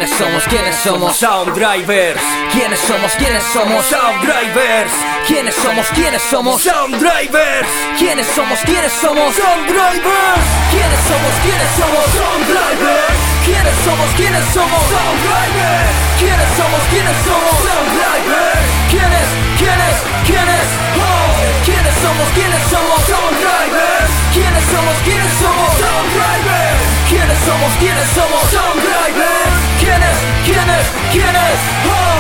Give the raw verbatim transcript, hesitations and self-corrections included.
¿Quiénes somos? ¿Quiénes somos? Sound Drivers. ¿Quiénes somos? ¿Quiénes somos? Sound Drivers. ¿Quiénes somos? ¿Quiénes somos? Sound Drivers. ¿Quiénes somos? ¿Quiénes somos? Sound Drivers. ¿Quiénes somos? ¿Quiénes somos? Sound Drivers. ¿Quiénes somos? ¿Quiénes somos? Sound Drivers. ¿Quiénes somos? ¿Quiénes somos? Sound Drivers. ¿Quiénes? ¿Quiénes? ¿Quiénes? Oh. ¿Quiénes somos? ¿Quiénes somos? Sound Drivers. ¿Quiénes somos? ¿Quiénes somos? Sound Drivers. ¿Quiénes somos? ¿Quiénes somos? Sound Drivers. ¿Quiénes? ¿Quiénes? ¿Quiénes? Oh.